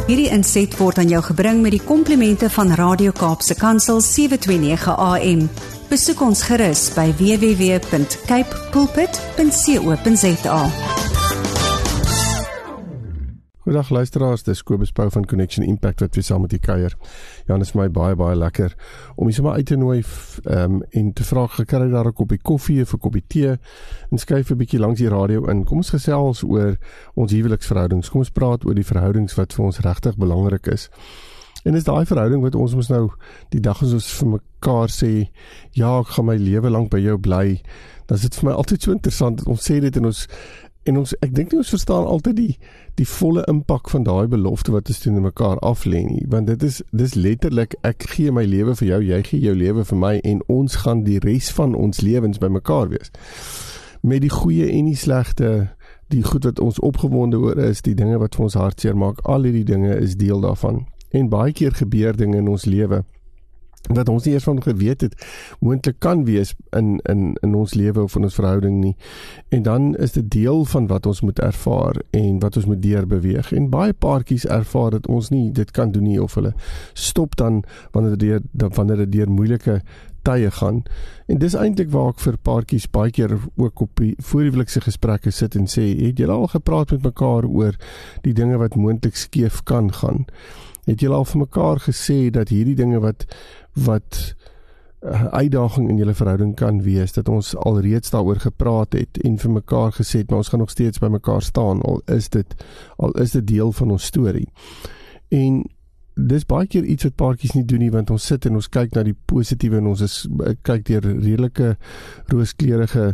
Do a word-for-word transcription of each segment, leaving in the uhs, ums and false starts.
Hierdie inset word aan jou gebring met die komplimente van Radio Kaapse Kansel sewe twee nege A M. Besoek ons gerus by w w w punt cape pulpit punt co punt za. Goeiedag luisteraars, dis Kobus Pau van Connection Impact wat weer saam met die kuier. Ja, dit is my baie baie lekker om jy sommer uit te nooi um, en te vra, gekry daar 'n koppie koffie of 'n koppie tee en skuif 'n bietjie langs die radio in. Kom ons gesels oor ons huweliksverhoudings. Kom ons praat oor die verhoudings wat vir ons regtig belangrik is. En is daai verhouding wat ons mos nou die dag as ons vir mekaar sê, ja, ek gaan my lewe lank by jou bly. Dan is dit vir my altyd so interessant dat ons sê dit en ons En ons, ek dink nie ons verstaan altyd die, die volle impak van daai belofte wat ons teen mekaar aflê nie, want dit is, dit is letterlik, ek gee my lewe vir jou, jy gee jou lewe vir my, en ons gaan die res van ons lewens by mekaar wees. Met die goeie en die slegte, die goed wat ons opgewonde oor is, die dinge wat vir ons hartseer maak, al die dinge is deel daarvan. En baie keer gebeur dinge in ons lewe, wat ons nie eers van geweet het, moontlik kan wees in, in, in ons lewe of in ons verhouding nie. En dan is dit deel van wat ons moet ervaar en wat ons moet deurbeweeg. En baie paartjies ervaar dat ons nie dit kan doen nie, of hulle stop dan wanneer dit deur, wanneer dit deur moeilike tye gaan. En dis eintlik waar ek vir paartjies baie keer ook op die voorhuwelikse gesprekke sit en sê, het julle al gepraat met mekaar oor die dinge wat moontlik skeef kan gaan? Het julle al vir mekaar gesê dat hierdie dinge wat wat uh, uitdaging in julle verhouding kan wees, dat ons al reeds daaroor gepraat het en vir mekaar gesê het, maar ons gaan nog steeds by mekaar staan, al is dit, al is dit deel van ons storie. En dis baie keer iets wat paartjies nie doen nie, want ons sit en ons kyk na die positiewe en ons is, kyk deur redelike rooskleurige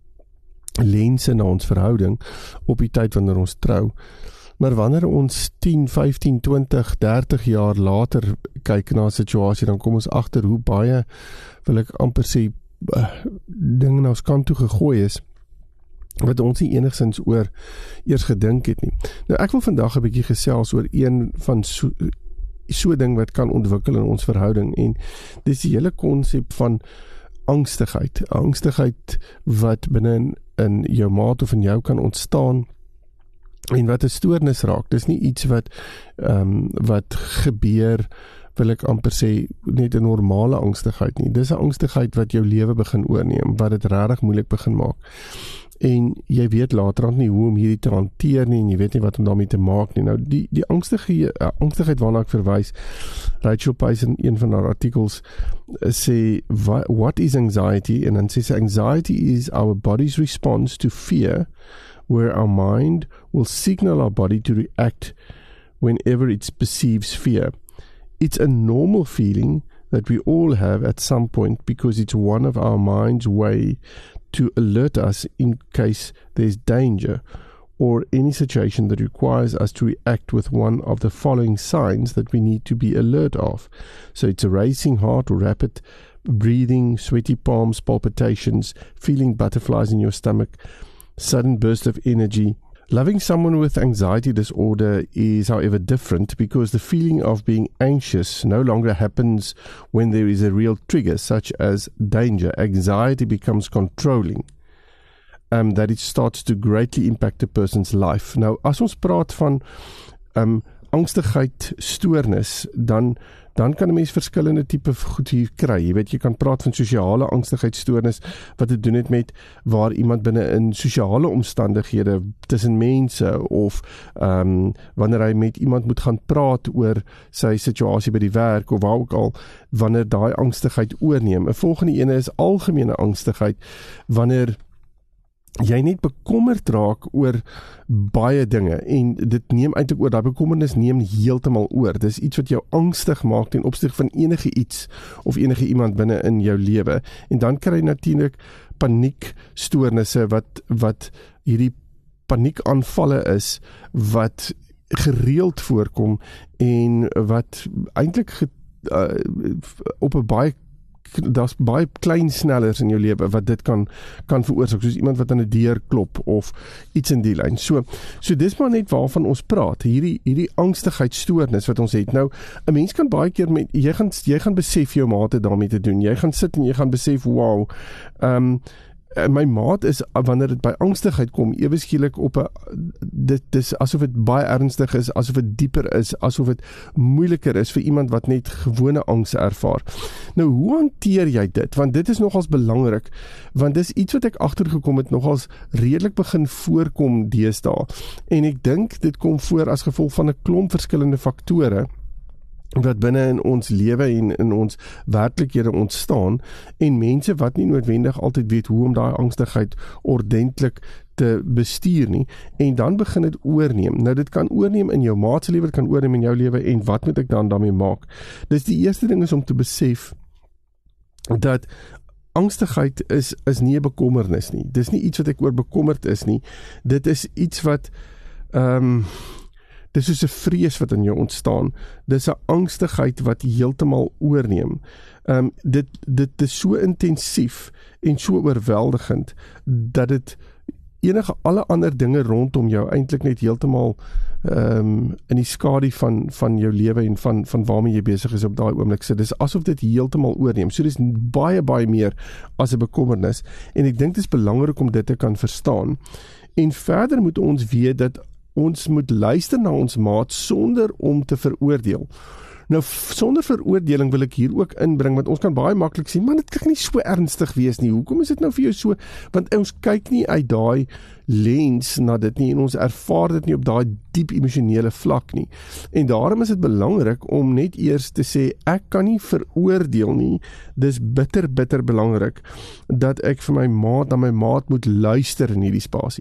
lense na ons verhouding op die tyd wanneer ons trou. Maar wanneer ons tien, vyftien, twintig, dertig jaar later kyk na 'n situasie, dan kom ons agter hoe baie, wil ek amper sê, dinge na ons kant toe gegooi is, wat ons nie enigsins oor eers gedink het nie. Nou ek wil vandag 'n bietjie gesels oor een van so, so ding wat kan ontwikkel in ons verhouding, en dis die hele konsep van angstigheid. Angstigheid wat binne in, in jou maat of in jou kan ontstaan, en wat 'n stoornis raak. Dis nie iets wat um, wat gebeur, wil ek amper sê, net 'n normale angstigheid nie. Dis 'n angstigheid wat jou lewe begin oorneem, wat dit regtig moeilik begin maak. En jy weet laterand nie hoe om hierdie te hanteer nie, en jy weet nie wat om daarmee te maak nie. Nou, die, die angstige, uh, angstigheid waarna ek verwys, Rachel Pace in een van haar artikels uh, sê, what is anxiety? En dan sê sy, anxiety is our body's response to fear, where our mind will signal our body to react whenever it perceives fear. It's a normal feeling that we all have at some point, because it's one of our mind's way to alert us in case there's danger or any situation that requires us to react with one of the following signs that we need to be alert of. So it's a racing heart or rapid breathing, sweaty palms, palpitations, feeling butterflies in your stomach, sudden burst of energy. Loving someone with anxiety disorder is, however, different, because the feeling of being anxious no longer happens when there is a real trigger, such as danger. Anxiety becomes controlling, um, that it starts to greatly impact a person's life. Nou, as ons praat van um, angstigheid, stoornis, dan dan kan 'n mens verskillende tipe goed hier kry. Jy weet, jy kan praat van sosiale angstigheidstoornis, wat te doen het met waar iemand binne in sosiale omstandighede tussen mense, of um, wanneer hy met iemand moet gaan praat oor sy situasie by die werk, of waar ook al, wanneer daai angstigheid oorneem. 'n Volgende ene is algemene angstigheid, wanneer jy net bekommerd raak oor baie dinge, en dit neem eintlik oor, daai bekommernis neem heeltemal oor. Dis iets wat jou angstig maak ten opsigte van enige iets of enige iemand binne in jou lewe. En dan kry jy natuurlik paniekstoornisse wat wat hierdie paniekaanvalle is wat gereeld voorkom en wat eintlik uh, op 'n baie daar's baie klein snellers in jou lewe wat dit kan kan veroorsaak, soos iemand wat aan 'n deur klop of iets in die lyn. So, so dis maar net waarvan ons praat, hierdie hierdie angstigheidstoornis wat ons het. Nou, 'n mens kan baie keer met jy gaan jy gaan besef jou mate daarmee te doen. Jy gaan sit en jy gaan besef, wow, ehm um, my maat is, wanneer dit by angstigheid kom, ewe skielik op 'n, dit is asof dit baie ernstig is, asof dit dieper is, asof dit moeiliker is vir iemand wat net gewone angs ervaar. Nou, hoe hanteer jy dit? Want dit is nogals belangrik, want dis iets wat ek agtergekom het nogals redelik begin voorkom deesdae. En ek dink dit kom voor as gevolg van 'n klomp verskillende faktore wat binne in ons lewe en in ons werklikhede ontstaan, en mense wat nie noodwendig altyd weet hoe om daai angstigheid ordentlik te bestuur nie, en dan begin dit oorneem. Nou dit kan oorneem in jou maat se lewe, dit kan oorneem in jou lewe, en wat moet ek dan daarmee maak? Dis die eerste ding is om te besef dat angstigheid is, is nie 'n bekommernis nie. Dis nie iets wat ek oor bekommerd is nie. Dit is iets wat ehm um, dis is 'n vrees wat in jou ontstaan. Dis 'n angstigheid wat heeltemal oorneem. Ehm um, dit dit is so intensief en so oorweldigend dat dit enige alle ander dinge rondom jou eintlik net heeltemal ehm um, in die skadu van van jou lewe en van van waarmee jy besig is op daai oomblik sit. Dis asof dit heeltemal oorneem. So dis baie baie meer as 'n bekommernis, en ek dink dit is belangrik om dit te kan verstaan. En verder moet ons weet dat ons moet luister na ons maat sonder om te veroordeel. Nou, sonder veroordeling wil ek hier ook inbring, want ons kan baie maklik sê, man, dit kan nie so ernstig wees nie. Hoekom is dit nou vir jou so? Want ons kyk nie uit daai lens na dit nie, en ons ervaar dit nie op daai diep emosionele vlak nie. En daarom is dit belangrik om net eers te sê, ek kan nie veroordeel nie. Dis bitter, bitter belangrik dat ek vir my maat, na my maat moet luister in hierdie spasie.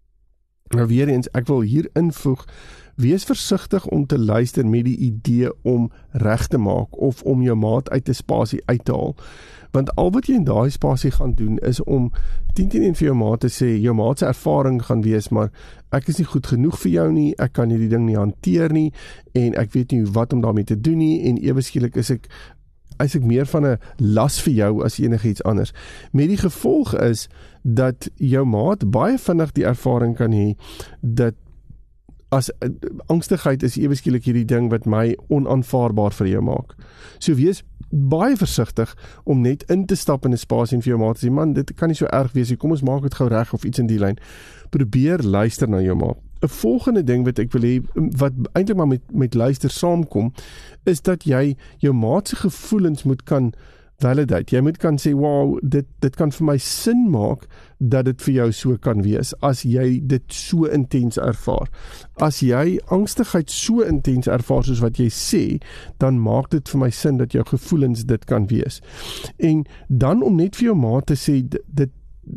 Nou weer eens, ek wil hier invoeg, wees versigtig om te luister met die idee om reg te maak of om jou maat uit 'n spasie uit te haal. Want al wat jy in daai spasie gaan doen is om tien teen een vir jou maat te sê, jou maat se ervaring gaan wees, maar ek is nie goed genoeg vir jou nie, ek kan hierdie ding nie hanteer nie, en ek weet nie wat om daarmee te doen nie, en ewe skielik is ek is ek meer van 'n las vir jou as enigiets anders. Met die gevolg is dat jou maat baie vinnig die ervaring kan hê dat as uh, angstigheid is ewe skielik hierdie ding wat my onaanvaarbaar vir jou maak. So wees baie versigtig om net in te stap in 'n spasie en vir jou maat te sê, man, dit kan nie so erg wees nie, kom ons maak dit gou reg of iets in die lyn. Probeer luister na jou maat. 'n Volgende ding wat ek wil hê, wat eintlik maar met, met luister saamkom, is dat jy jou maat se gevoelens moet kan validate. Jy moet kan sê, wow, dit, dit kan vir my sin maak dat dit vir jou so kan wees, as jy dit so intens ervaar. As jy angstigheid so intens ervaar soos wat jy sê, dan maak dit vir my sin dat jou gevoelens dit kan wees. En dan om net vir jou maat te sê, dit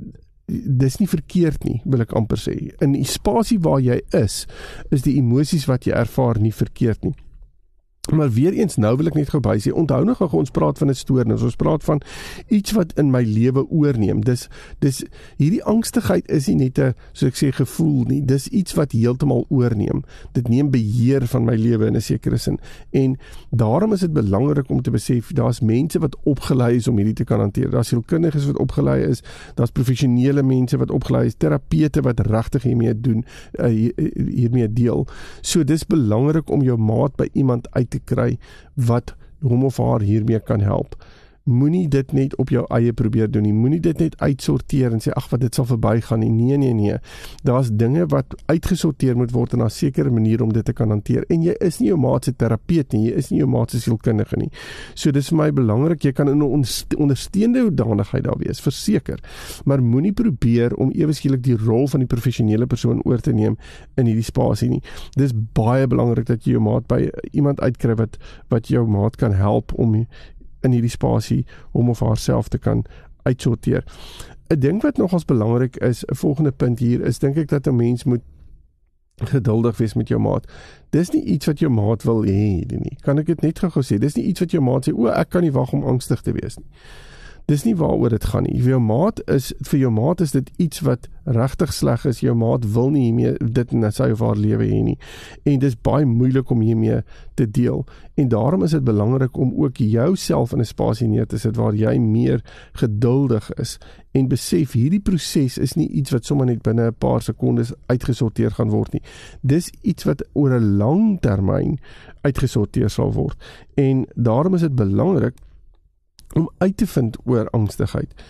dis nie verkeerd nie, wil ek amper sê. In die spasie waar jy is, is die emosies wat jy ervaar nie verkeerd nie. Maar weer eens, nou wil ek net gou by sê, onthou nog gou, ons praat van 'n stoornis, ons praat van iets wat in my lewe oorneem. Dis, dis, hierdie angstigheid is nie net 'n, so ek sê, gevoel nie, dis iets wat heeltemal oorneem. Dit neem beheer van my lewe in 'n sekere sin. En daarom is dit belangrik om te besef, daar's mense wat opgelei is om hierdie te kan hanteer. Daar's sielkundiges wat opgelei is, daar's professionele mense wat opgelei is, terapeute wat regtig hiermee doen, uh, hiermee deel. So dis belangrik om jou maat by iemand uit te kry wat hom of haar hiermee kan help. Moenie dit net op jou eie probeer doen nie. Moenie dit net uitsorteer en sê, ag, wat dit sal verbygaan nie. Nee, nee, nee. Daar's dinge wat uitgesorteer moet word in 'n sekere manier om dit te kan hanteer. En jy is nie jou maat se terapeut nie, jy is nie jou maat se sielkundige nie. So dis vir my belangrik, jy kan in 'n ondersteunende hoedanigheid daar wees, verseker. Maar moenie probeer om ewe skielik die rol van die professionele persoon oor te neem in hierdie spasie nie. Dis baie belangrik dat jy jou maat by iemand uitkry wat wat jou maat kan help om in hierdie spasie om of haarself te kan uitsorteer. 'n Ding wat nogals belangrik is, 'n volgende punt hier, is dink ek dat 'n mens moet geduldig wees met jou maat. Dis nie iets wat jou maat wil hê nie. Kan ek dit net gou sê? Dis nie iets wat jou maat sê, o, ek kan nie wag om angstig te wees nie. Dis nie waaroor dit gaan nie. Vir jou maat is, vir jou maat is dit iets wat regtig sleg is. Jou maat wil nie hiermee dit in sy of haar lewe hê nie. En dis baie moeilik om hiermee te deel. En daarom is dit belangrik om ook jouself in 'n spasie neer te sit waar jy meer geduldig is en besef hierdie proses is nie iets wat sommer net binne 'n paar sekondes uitgesorteer gaan word nie. Dis iets wat oor 'n lang termyn uitgesorteer sal word. En daarom is dit belangrik om uit te vind oor angstigheid.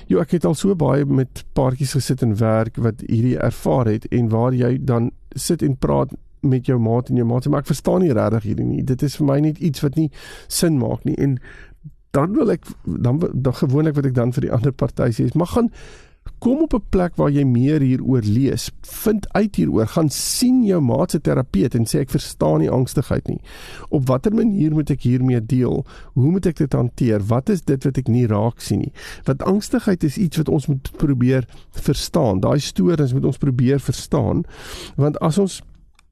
Jo, ek het al so baie met paartjies gesit en werk wat hierdie ervaar het en waar jy dan sit en praat met jou maat en jou maat sê, maar ek verstaan nie regtig hierdie nie. Dit is vir my net iets wat nie sin maak nie. En dan wil ek dan, dan gewoonlik wat ek dan vir die ander party sê is, maar gaan kom op 'n plek waar jy meer hieroor lees. Vind uit hieroor, gaan sien jou maat se terapeut en sê ek verstaan nie angstigheid nie. Op watter manier moet ek hiermee deel? Hoe moet ek dit hanteer? Wat is dit wat ek nie raak sien nie? Want angstigheid is iets wat ons moet probeer verstaan. Daai stoornis moet ons probeer verstaan. Want as ons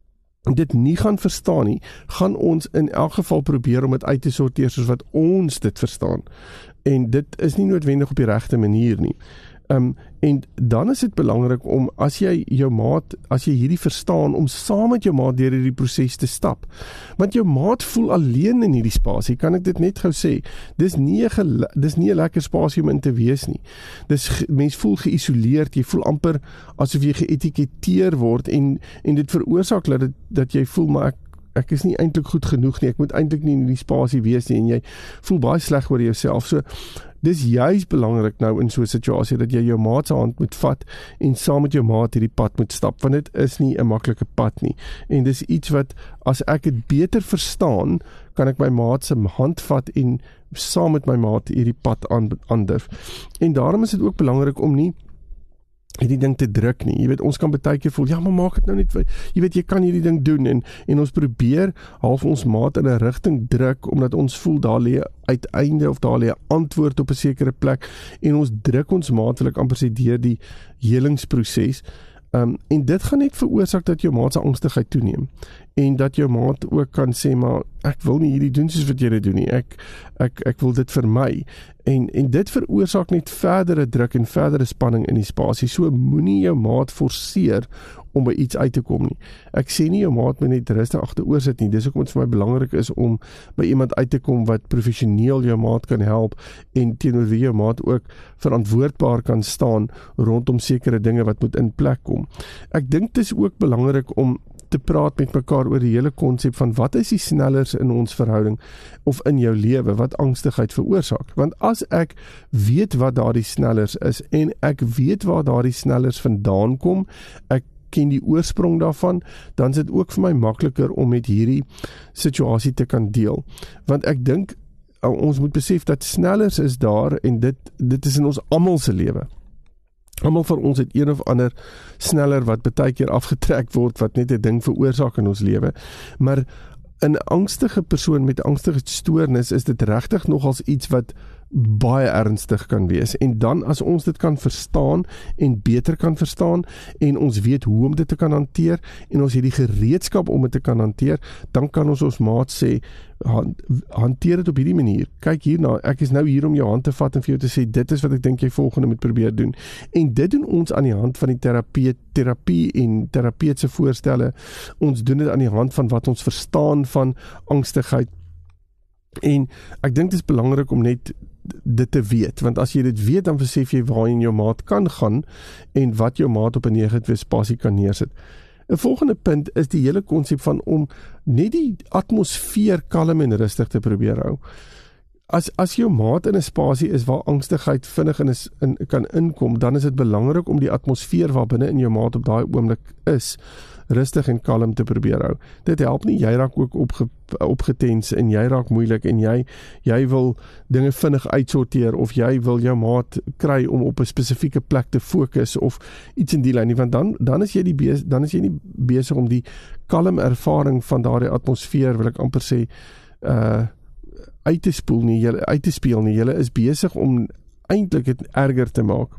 dit nie gaan verstaan nie, gaan ons in elk geval probeer om dit uit te sorteer soos wat ons dit verstaan. En dit is nie noodwendig op die regte manier nie. Um, en dan is dit belangrik om, as jy jou maat, as jy hierdie verstaan, om saam met jou maat deur hierdie proses te stap. Want jou maat voel alleen in hierdie spasie, kan ek dit net gou sê. Dis nie 'n gel- dis nie 'n lekker spasie om in te wees nie. Dis mens voel geïsoleerd, jy voel amper asof jy geetiketeer word en en dit veroorsaak dat dit, dat jy voel maar ek ek is nie eintlik goed genoeg nie, ek moet eintlik nie in die spasie wees nie, en jy voel baie sleg oor jouself. So, dis juist belangrik nou in so 'n situasie, dat jy jou maat se hand moet vat, en saam met jou maat hierdie pad moet stap, want dit is nie 'n maklike pad nie, en dis iets wat, as ek dit beter verstaan, kan ek my maat se hand vat, en saam met my maat hierdie pad aandurf. En daarom is dit ook belangrik om nie hierdie ding te druk nie. Jy weet, ons kan baie keer voel, ja, maar maak dit nou net, jy weet, jy kan hierdie ding doen, en, en ons probeer half ons maat in 'n rigting druk, omdat ons voel, daar lê uiteinde, of daar lê 'n antwoord op 'n sekere plek, en ons druk ons maat, wil ek amper sê, deur die helingsproses, um, en dit gaan net veroorsaak dat jou maat se angstigheid toeneem, en dat jou maat ook kan sê, maar ek wil nie hierdie doen soos wat jy dit doen nie, ek, ek, ek wil dit vermy, en, en dit veroorsaak net verdere druk en verdere spanning in die spasie. So moenie jou maat forceer om by iets uit te kom nie. Ek sê nie jou maat moet net rustig agteroor sit nie, dis hoekom dit vir my belangrik is om by iemand uit te kom wat professioneel jou maat kan help, en teenoor wie jou maat ook verantwoordbaar kan staan rondom sekere dinge wat moet in plek kom. Ek dink dit is ook belangrik om te praat met mekaar oor die hele konsep van wat is die snellers in ons verhouding of in jou lewe wat angstigheid veroorsaak. Want as ek weet wat daardie snellers is en ek weet waar daardie snellers vandaan kom, ek ken die oorsprong daarvan, dan is dit ook vir my makliker om met hierdie situasie te kan deel. Want ek dink ons moet besef dat snellers is daar, en dit dit is in ons almal se lewe. Almal van ons het een of ander sneller wat baie keer afgetrek word, wat net 'n ding veroorsaak in ons lewe. Maar 'n angstige persoon met 'n angstige stoornis is dit regtig nogals iets wat baie ernstig kan wees. En dan as ons dit kan verstaan en beter kan verstaan, en ons weet hoe om dit te kan hanteer, en ons het die gereedskap om dit te kan hanteer, dan kan ons ons maat sê, hanteer dit op hierdie manier. Kyk hierna, ek is nou hier om jou hand te vat en vir jou te sê, dit is wat ek dink jy volgende moet probeer doen. En dit doen ons aan die hand van die terapie, terapie en terapeutse voorstelle. Ons doen dit aan die hand van wat ons verstaan van angstigheid. En ek dink dit is belangrik om net dit te weet, want as jy dit weet, dan besef jy waarheen jou maat kan gaan, en wat jou maat op 'n negatiewe spasie kan neersit. 'n Volgende punt is die hele konsep van om net die atmosfeer kalm en rustig te probeer hou. As, as jou maat in 'n spasie is waar angstigheid vinnig in, is, in kan inkom, dan is dit belangrik om die atmosfeer waar binne in jou maat op daai oomblik is, rustig en kalm te probeer hou. Dit help nie, jy raak ook opge, opgetens, en jy raak moeilik, en jy, jy wil dinge vinnig uitsorteer, of jy wil jou maat kry om op 'n spesifieke plek te fokus, of iets in die lyn nie, want dan, dan, is jy die bes, dan is jy nie besig om die kalm ervaring van daardie atmosfeer, wil ek amper sê, uh, uit te spoel nie, jylle, uit te speel nie, jylle is besig om eintlik dit erger te maak.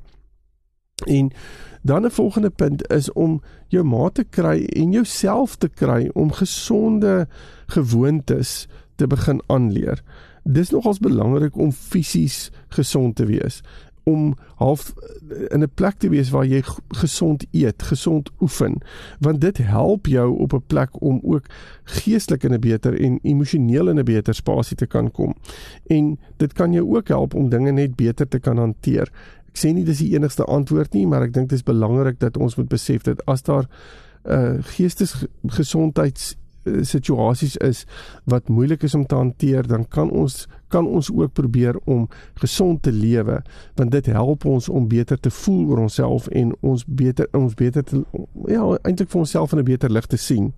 En dan 'n volgende punt is om jou maat te kry en jouself te kry om gesonde gewoontes te begin aanleer. Dis nogals belangrik om fisies gesond te wees, om half in 'n plek te wees waar jy gesond eet, gesond oefen, want dit help jou op 'n plek om ook geestelik in 'n beter en emosioneel in 'n beter spasie te kan kom. En dit kan jou ook help om dinge net beter te kan hanteer. Ek sê nie dis die enigste antwoord nie, maar ek dink dit is belangrik dat ons moet besef dat as daar uh, geestesgesondheids situasies is wat moeilik is om te hanteer, dan kan ons kan ons ook probeer om gesond te lewe, want dit help ons om beter te voel oor onsself en ons beter ons beter te ja, eintlik vir onsself in 'n beter lig te sien.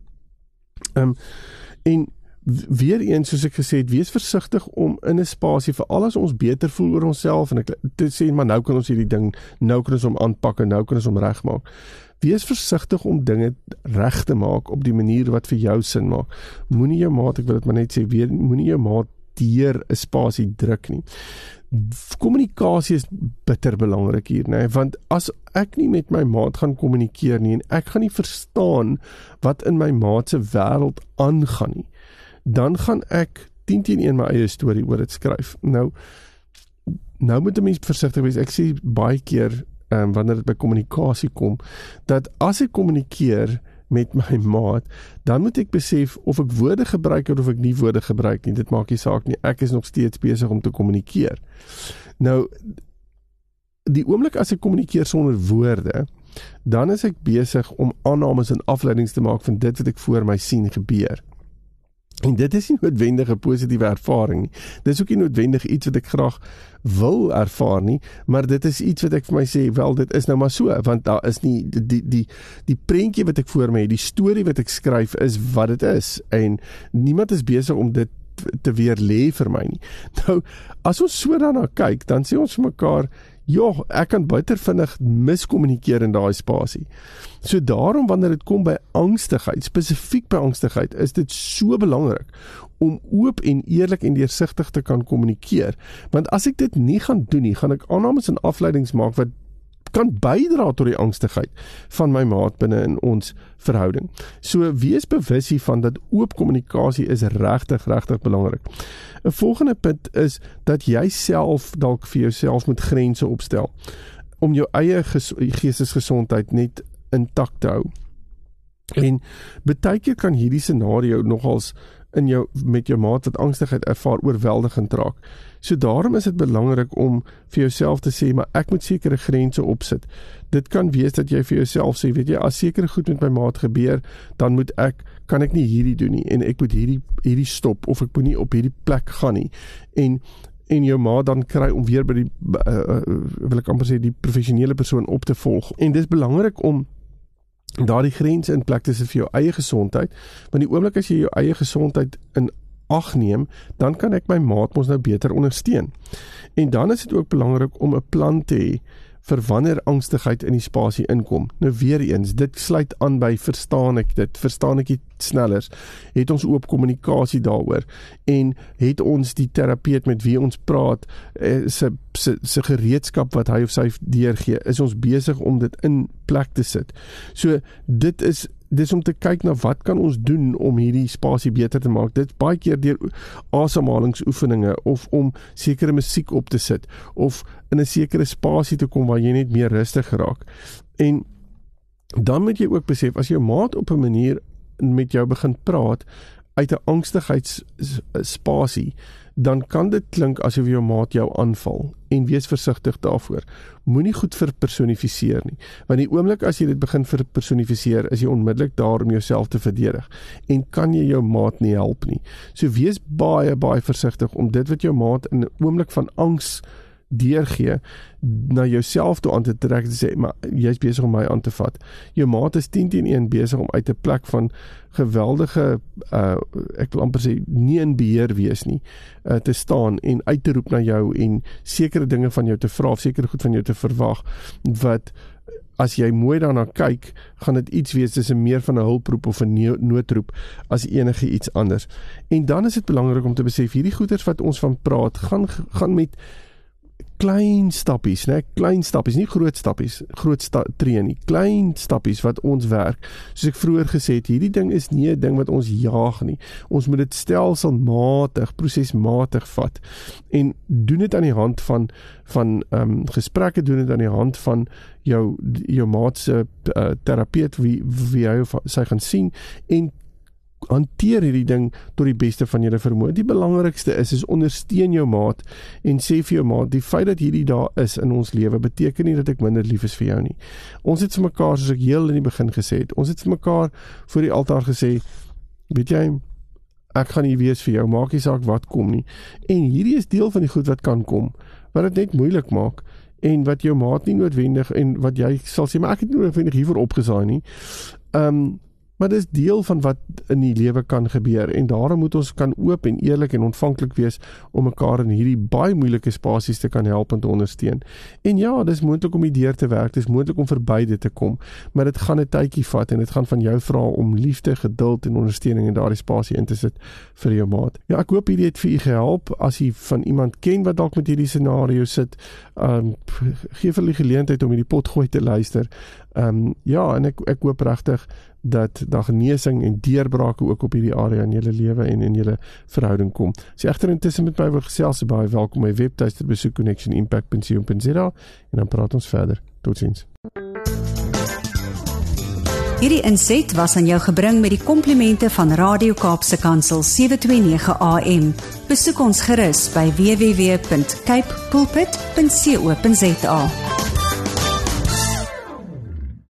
Um, en weer eens, soos ek gesê het, wees versigtig om in 'n spasie, veral as ons beter voel oor onsself en ek te sê, maar nou kan ons hierdie ding, nou kan ons hom aanpak en nou kan ons hom regmaak. Wees versigtig om dinge reg te maak op die manier wat vir jou sin maak. Moenie jou maat, ek wil dit maar net sê, weer, moenie jou maat deur 'n spasie druk nie. Kommunikasie is bitter belangrik hier, nee, want as ek nie met my maat gaan kommunikeer nie en ek gaan nie verstaan wat in my maat se wêreld aangaan nie, dan gaan ek tien teen een my eie storie oor dit skryf. Nou, nou moet 'n mens versigtig wees. Ek sê baie keer, um, wanneer dit by kommunikasie kom, dat as ek kommunikeer met my maat, dan moet ek besef of ek woorde gebruik of ek nie woorde gebruik nie. Dit maak nie saak nie. Ek is nog steeds besig om te kommunikeer. Nou, die oomblik as ek kommunikeer sonder woorde, dan is ek besig om aannames en afleidings te maak van dit wat ek voor my sien gebeur. En dit is nie noodwendig 'n positiewe ervaring nie. Dit is ook nie noodwendig iets wat ek graag wil ervaar nie, maar dit is iets wat ek vir my sê, wel, dit is nou maar so, want daar is nie, die, die, die prentjie wat ek voor my het, die storie wat ek skryf is wat dit is, en niemand is besig om dit te weer lê vir my nie. Nou, as ons so daarna kyk, dan sê ons vir mekaar, ja, ek kan buiter vinnig miskommunikeer in daai spasie. So daarom, wanneer dit kom by angstigheid, spesifiek by angstigheid, is dit so belangrik om oop en eerlik en deursigtig te kan kommunikeer. Want as ek dit nie gaan doen nie, gaan ek aannames en afleidings maak wat kan bydra tot die angstigheid van my maat binne in ons verhouding. So wees bewus hiervan dat oop kommunikasie is regtig, regtig belangrik. 'n Volgende punt is dat jy self dalk vir jouself moet grense opstel om jou eie ges- geestesgesondheid net intact te hou. En baie keer kan hierdie scenario nogals in jou, met jou maat wat angstigheid ervaar, oorweldigend raak. So daarom is dit belangrik om vir jouself te sê, maar ek moet sekere grense opsit. Dit kan wees dat jy vir jouself sê, weet jy, as sekere goed met my maat gebeur, dan moet ek, kan ek nie hierdie doen nie, en ek moet hierdie, hierdie stop, of ek moet nie op hierdie plek gaan nie. En en jou maat dan kry om weer by die, uh, wil ek amper sê, die professionele persoon op te volg. En dit is belangrik om daardie grense in plek te sit vir jou eie gesondheid, want die oomblik as jy jou eie gesondheid in ag neem, dan kan ek my maat mos nou beter ondersteun. En dan is dit ook belangrik om 'n plan te hê vir wanneer angstigheid in die spasie inkom. Nou weer eens, dit sluit aan by verstaan ek dit, verstaan ek dit snellers, het ons oop kommunikasie daaroor, en het ons die terapeut met wie ons praat, eh, sy, sy, sy gereedskap wat hy of sy deurgee, is ons besig om dit in plek te sit. So dit is dis om te kyk na wat kan ons doen om hierdie spasie beter te maak. Dit baie keer deur asemhalingsoefeninge, of om sekere musiek op te sit, of in 'n sekere spasie te kom waar jy net meer rustig raak. En dan moet jy ook besef, as jou maat op 'n manier met jou begin praat uit 'n angstigheidsspasie, dan kan dit klink asof jou maat jou aanval, en wees versigtig daarvoor. Moenie goed verpersonifiseer nie, want die oomblik as jy dit begin verpersonifiseer, is jy onmiddellik daar om jouself te verdedig, en kan jy jou maat nie help nie. So wees baie, baie versigtig om dit wat jou maat in 'n oomblik van angs deurgee, na jouself toe aan te trek en te sê, maar jy is besig om my aan te vat. Jou maat is tien teen een besig om uit 'n plek van geweldige, uh, ek wil amper sê, nie in beheer wees nie, uh, te staan en uit te roep na jou en sekere dinge van jou te vra, of sekere goed van jou te verwag, wat as jy mooi daarna kyk, gaan dit iets wees, dis 'n meer van 'n hulproep of 'n noodroep as enige iets anders. En dan is dit belangrik om te besef, hierdie goeders wat ons van praat, gaan, gaan met klein stappies, né? Klein stappies, nie groot stappies, groot sta tree nie, klein stappies wat ons werk. Soos ek vroeër gesê het, hierdie ding is nie 'n ding wat ons jaag nie. Ons moet dit stelselmatig, prosesmatig vat, en doen dit aan die hand van van um, gesprekke, doen dit aan die hand van jou jou maat se uh, terapeut wie wie hy of sy gaan sien, en hanteer hierdie ding tot die beste van julle vermoë. Die belangrikste is, is ondersteun jou maat en sê vir jou maat, die feit dat hierdie daar is in ons lewe, beteken nie dat ek minder lief is vir jou nie. Ons het vir mekaar, soos ek heel in die begin gesê het, ons het vir mekaar voor die altaar gesê, weet jy, ek gaan hier wees vir jou, maak nie saak wat kom nie. En hierdie is deel van die goed wat kan kom, wat het net moeilik maak, en wat jou maat nie noodwendig, en wat jy sal sê, maar ek het nie noodwendig hiervoor opgesaai nie, um, maar dit is deel van wat in die lewe kan gebeur, en daarom moet ons kan oop en eerlik en ontvanklik wees om mekaar in hierdie baie moeilike spasies te kan help en te ondersteun. En ja, dit is moontlik om die deur te werk, dit is moontlik om verby dit te kom, maar dit gaan 'n tydjie vat, en dit gaan van jou vra om liefde, geduld en ondersteuning in daardie spasie in te sit vir jou maat. Ja, ek hoop hierdie het vir u gehelp. As jy van iemand ken wat dalk met hierdie scenario sit, um, gee vir die geleentheid om hierdie potgooi te luister. Um, ja, en ek, ek hoop regtig dat daar genesing en deurbrake ook op hierdie area in julle lewe en in julle verhouding kom. As jy egter intussen met my wil gesels, baie welkom my webtuiste besoek connection impact punt co punt za en dan praat ons verder. Totsiens. Hierdie inset was aan jou gebring met die komplimente van Radio Kaapse Kansel sewe twee nege A M. Besoek ons gerus by w w w punt cape pulpit punt co punt za.